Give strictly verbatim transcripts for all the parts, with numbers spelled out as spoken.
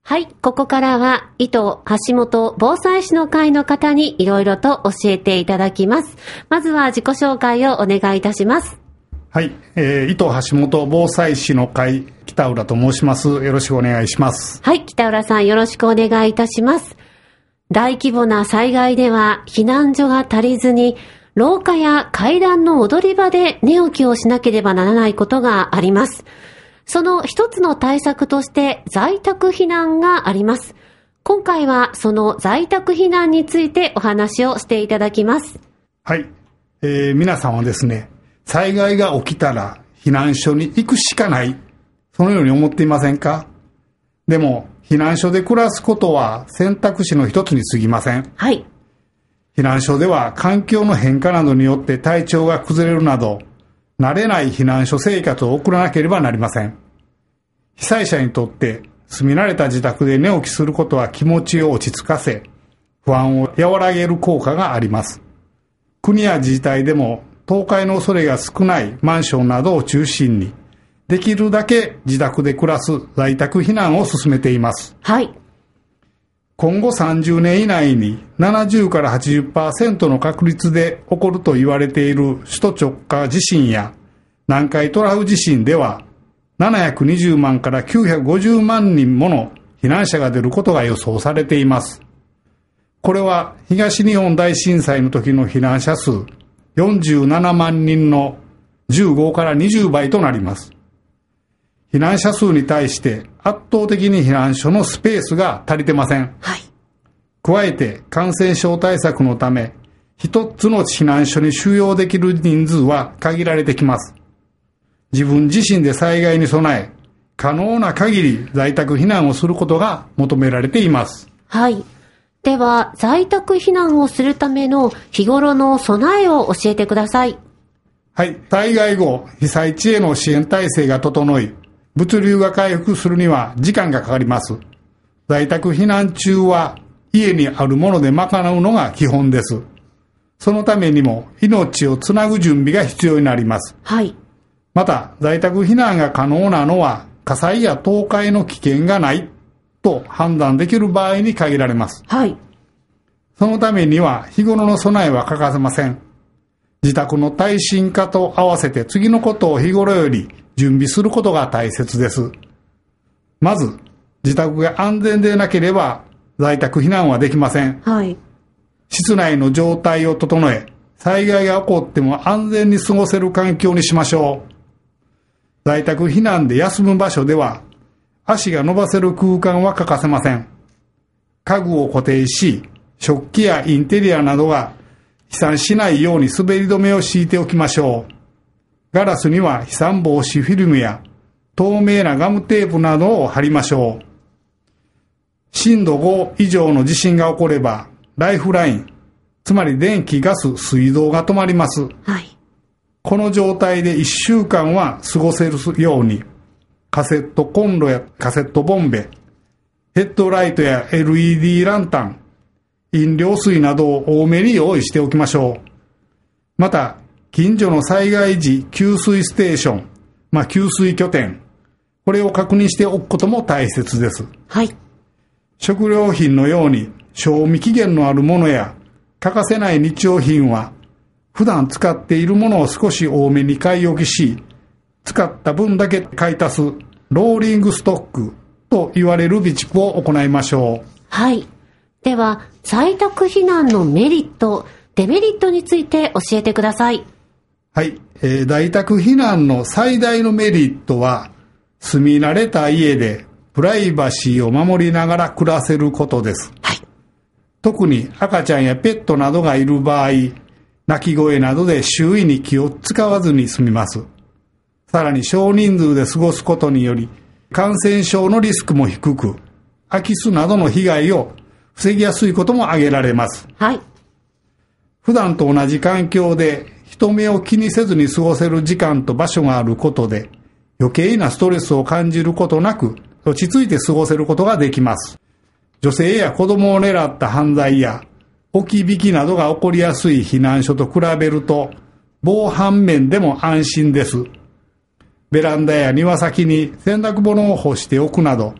はい、ここからは、伊藤橋本防災士の会の方にいろいろと教えていただきます。まずは自己紹介をお願いいたします。 はい、えー、伊藤橋本防災士の会、北浦と申します。よろしくお願いします。 はい、北浦さんよろしくお願いいたします。大規模な災害では避難所が足りずに、廊下や階段の踊り場で寝起きをしなければならないことがあります。その一つの対策として在宅避難があります。今回はその在宅避難についてお話をしていただきます。 はい、えー、皆さんはですね、災害が起きたら避難所に行くしかない、そのように思っていませんか？でも避難所で暮らすことは選択肢の一つに過ぎません。 はい。 避難所では環境の変化などによって体調が崩れるなど、慣れない避難所生活を送らなければなりません。被災者にとって住み慣れた自宅で寝起きすることは気持ちを落ち着かせ、不安を和らげる効果があります。国や自治体でも倒壊の恐れが少ないマンションなどを中心に、できるだけ自宅で暮らす在宅避難を進めています。 はい。 今後さんじゅうねん以内にななじゅうからはちじゅっパーセントの確率で起こると言われている首都直下地震や南海トラフ地震ではななひゃくにじゅうまんからきゅうひゃくごじゅうまんにんもの避難者が出ることが予想されています。これは東日本大震災の時の避難者数よんじゅうななまんにんのじゅうごからにじゅうばいとなります。避難者数に対して圧倒的に避難所のスペースが足りてません。 はい。 加えて感染症対策のため、一つの避難所に収容できる人数は限られてきます。自分自身で災害に備え、可能な限り在宅避難をすることが求められています。 はい。では、在宅避難をするための日頃の備えを教えてください。 はい。災害後、被災地への支援体制が整い、物流が回復するには時間がかかります。在宅避難中は家にあるもので賄うのが基本です。そのためにも命をつなぐ準備が必要になります。 はい。 また、在宅避難が可能なのは火災や倒壊の危険がないと判断できる場合に限られます。 はい。 そのためには日頃の備えは欠かせません。自宅の耐震化と合わせて次のことを日頃より準備することが大切です。まず、自宅が安全でなければ在宅避難はできません。 はい。 室内の状態を整え、災害が起こっても安全に過ごせる環境にしましょう。在宅避難で休む場所では、足が伸ばせる空間は欠かせません。家具を固定し、食器やインテリアなどが飛散しないように滑り止めを敷いておきましょう。ガラスには飛散防止フィルムや透明なガムテープなどを貼りましょう。震度ご以上の地震が起これば、ライフライン、つまり電気、ガス、水道が止まります。 はい。この状態でいっしゅうかんは過ごせるように、カセットコンロやカセットボンベ、ヘッドライトや エルイーディー ランタン、飲料水などを多めに用意しておきましょう。また、近所の災害時給水ステーション、まあ給水拠点、これを確認しておくことも大切です。 はい。 食料品のように賞味期限のあるものや欠かせない日用品は普段使っているものを少し多めに買い置きし、使った分だけ買い足すローリングストックと言われる備蓄を行いましょう。 はい。では、在宅避難のメリット、デメリットについて教えてください。 はい、えー、在宅避難の最大のメリットは、住み慣れた家でプライバシーを守りながら暮らせることです。 はい。 特に赤ちゃんやペットなどがいる場合、鳴き声などで周囲に気を使わずに済みます。さらに少人数で過ごすことにより、感染症のリスクも低く、空き巣などの被害を防ぎやすいことも挙げられます。 はい。 普段と同じ環境で人目を気にせずに過ごせる時間と場所があることで、余計なストレスを感じることなく、落ち着いて過ごせることができます。女性や子供を狙った犯罪や置き引きなどが起こりやすい避難所と比べると、防犯面でも安心です。ベランダや庭先に洗濯物を干しておくなど、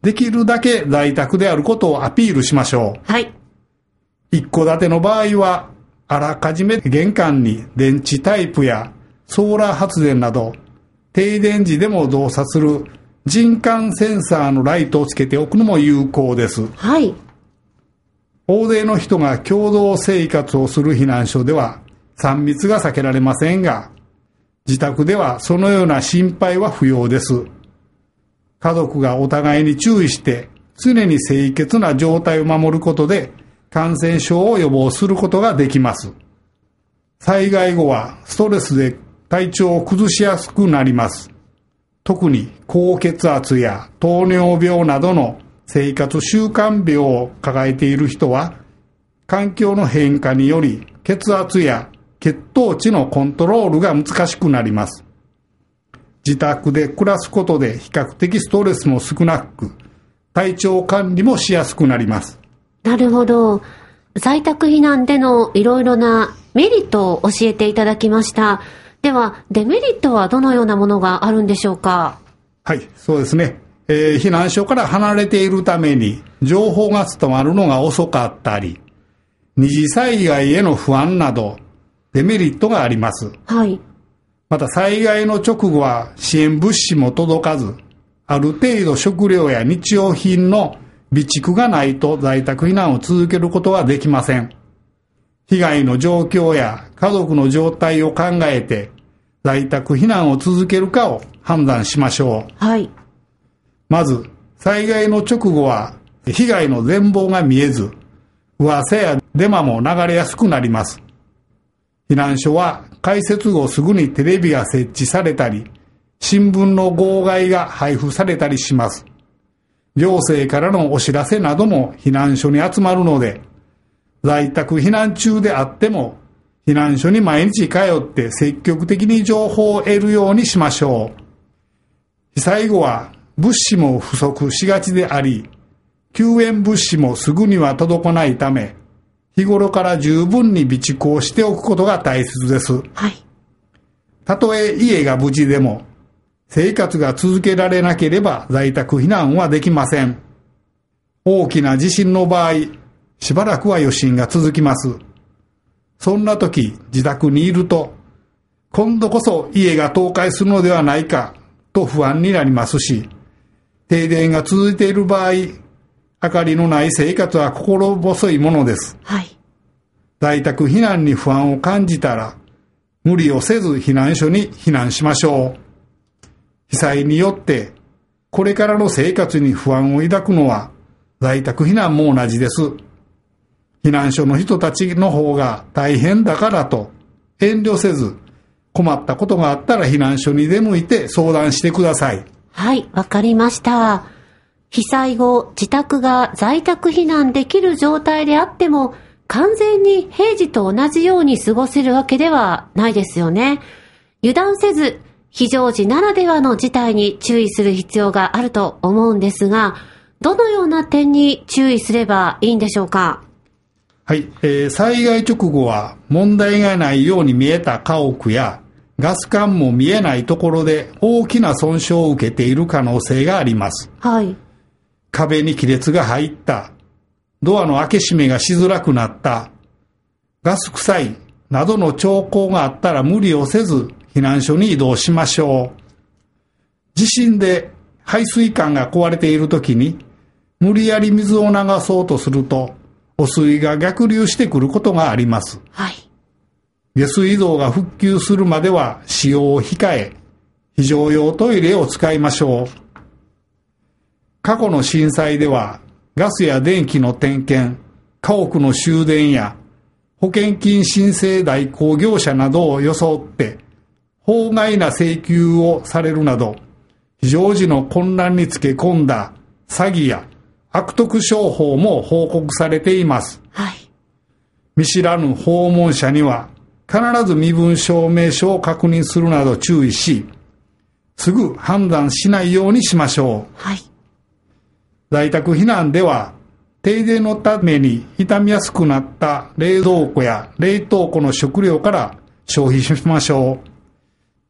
できるだけ在宅であることをアピールしましょう。 はい。 一戸建ての場合は、あらかじめ玄関に電池タイプやソーラー発電など、停電時でも動作する人感センサーのライトをつけておくのも有効です。 はい。 大勢の人が共同生活をする避難所では、さん密が避けられませんが、自宅ではそのような心配は不要です。家族がお互いに注意して、常に清潔な状態を守ることで、感染症を予防することができます。災害後はストレスで体調を崩しやすくなります。特に高血圧や糖尿病などの生活習慣病を抱えている人は、環境の変化により血圧や血糖値のコントロールが難しくなります。自宅で暮らすことで比較的ストレスも少なく、体調管理もしやすくなります。 なるほど。在宅避難でのいろいろなメリットを教えていただきました。では、デメリットはどのようなものがあるんでしょうか？ はい、そうですね。えー、避難所から離れているために、情報が伝わるのが遅かったり、二次災害への不安など、デメリットがあります。 はい。 また、災害の直後は支援物資も届かず、ある程度食料や日用品の備蓄がないと在宅避難を続けることはできません。被害の状況や家族の状態を考えて、在宅避難を続けるかを判断しましょう。 はい。 まず、災害の直後は被害の全貌が見えず、噂やデマも流れやすくなります。避難所は開設後すぐにテレビが設置されたり、新聞の号外が配布されたりします。行政からのお知らせなども避難所に集まるので、在宅避難中であっても、避難所に毎日通って積極的に情報を得るようにしましょう。被災後は物資も不足しがちであり、救援物資もすぐには届かないため、日頃から十分に備蓄をしておくことが大切です。 はい。 たとえ家が無事でも、生活が続けられなければ在宅避難はできません。大きな地震の場合、しばらくは余震が続きます。そんな時、自宅にいると、今度こそ家が倒壊するのではないかと不安になりますし、停電が続いている場合、明かりのない生活は心細いものです。 はい。 在宅避難に不安を感じたら、無理をせず避難所に避難しましょう。被災によってこれからの生活に不安を抱くのは在宅避難も同じです。避難所の人たちの方が大変だからと遠慮せず、困ったことがあったら避難所に出向いて相談してください。 はい、わかりました。被災後、自宅が在宅避難できる状態であっても、完全に平時と同じように過ごせるわけではないですよね。油断せず、非常時ならではの事態に注意する必要があると思うんですが、どのような点に注意すればいいんでしょうか？ はい、えー、災害直後は問題がないように見えた家屋やガス管も見えないところで大きな損傷を受けている可能性があります。 はい。 壁に亀裂が入った、ドアの開け閉めがしづらくなった、ガス臭いなどの兆候があったら無理をせず避難所に移動しましょう。地震で排水管が壊れているときに無理やり水を流そうとすると汚水が逆流してくることがあります。 はい。 下水道が復旧するまでは使用を控え、非常用トイレを使いましょう。過去の震災ではガスや電気の点検、家屋の修繕や保険金申請代行業者などを装って法外な請求をされるなど、非常時の混乱につけ込んだ詐欺や悪徳商法も報告されています。 はい。 見知らぬ訪問者には必ず身分証明書を確認するなど注意し、すぐ判断しないようにしましょう。 はい。 在宅避難では、停電のために傷みやすくなった冷蔵庫や冷凍庫の食料から消費しましょう。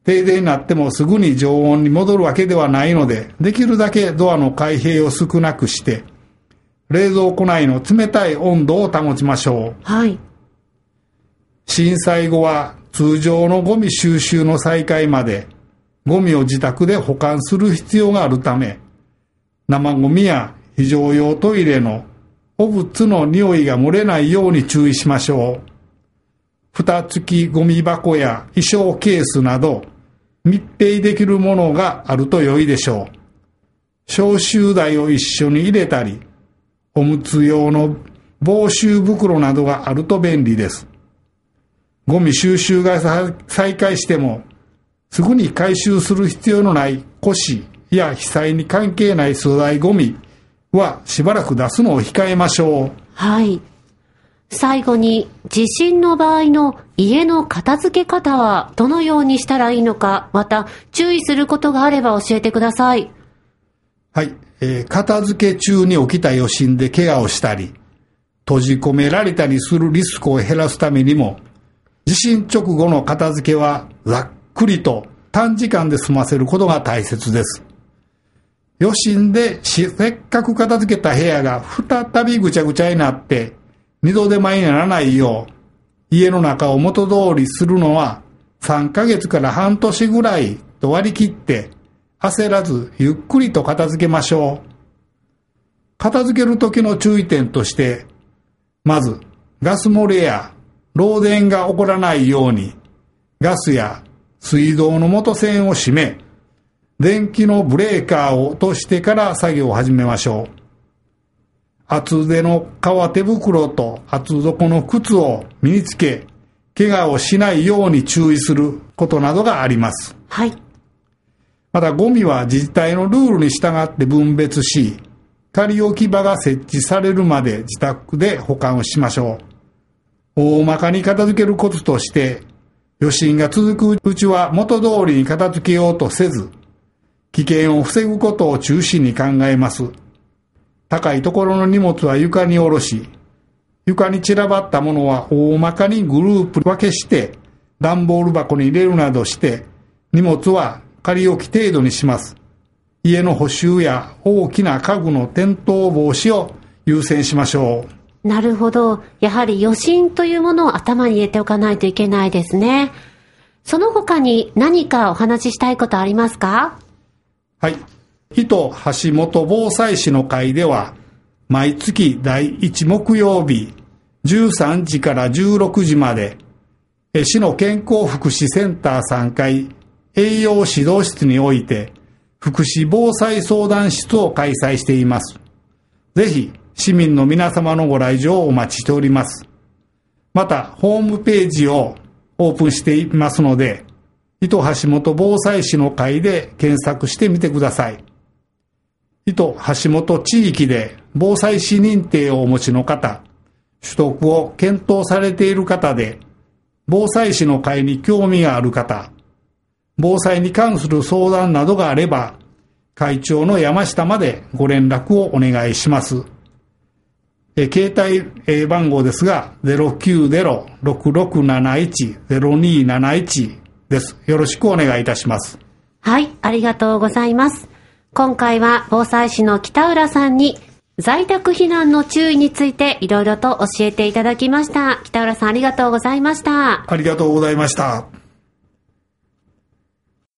停電になってもすぐに常温に戻るわけではないので、できるだけドアの開閉を少なくして、冷蔵庫内の冷たい温度を保ちましょう。 はい。 震災後は通常のゴミ収集の再開まで、ゴミを自宅で保管する必要があるため、生ゴミや非常用トイレの汚物の匂いが漏れないように注意しましょう。蓋付きゴミ箱や衣装ケースなど密閉できるものがあると良いでしょう。消臭剤を一緒に入れたり、おむつ用の防臭袋などがあると便利です。ゴミ収集が再開しても、すぐに回収する必要のない古紙や被災に関係ない粗大ゴミはしばらく出すのを控えましょう。 はい。最後に、地震の場合の家の片付け方はどのようにしたらいいのか、また注意することがあれば教えてください。 はい、えー、片付け中に起きた余震で怪我をしたり、閉じ込められたりするリスクを減らすためにも、地震直後の片付けはざっくりと短時間で済ませることが大切です。余震でせっかく片付けた部屋が再びぐちゃぐちゃになって二度手間にならないよう、家の中を元通りするのはさんかげつから半年ぐらいと割り切って焦らずゆっくりと片付けましょう。片付ける時の注意点として、まずガス漏れや漏電が起こらないようにガスや水道の元栓を閉め、電気のブレーカーを落としてから作業を始めましょう。厚手の革手袋と厚底の靴を身につけ、怪我をしないように注意することなどがあります。 はい。 またゴミは自治体のルールに従って分別し、仮置き場が設置されるまで自宅で保管をしましょう。大まかに片付けるコツとして、余震が続くうちは元通りに片付けようとせず、危険を防ぐことを中心に考えます。高いところの荷物は床に下ろし、床に散らばったものは大まかにグループ分けして、段ボール箱に入れるなどして、荷物は仮置き程度にします。家の補修や大きな家具の転倒防止を優先しましょう。なるほど。やはり余震というものを頭に入れておかないといけないですね。その他に何かお話ししたいことありますか？ はい。伊藤橋本防災士の会では、毎月だいいち木曜日、じゅうさんじからじゅうろくじまで、市の健康福祉センターさんがい栄養指導室において、福祉防災相談室を開催しています。ぜひ、市民の皆様のご来場をお待ちしております。また、ホームページをオープンしていますので、糸橋本防災士の会で検索してみてください。糸橋本地域で防災士認定をお持ちの方、取得を検討されている方で、防災士の会に興味がある方、防災に関する相談などがあれば、会長の山下までご連絡をお願いします。え携帯番号ですが、ゼロきゅうゼロ ろくろくなないち ゼロになないちです。よろしくお願いいたします。 はい、ありがとうございます。今回は防災士の北浦さんに在宅避難の注意についていろいろと教えていただきました。北浦さん、ありがとうございました。 ありがとうございました。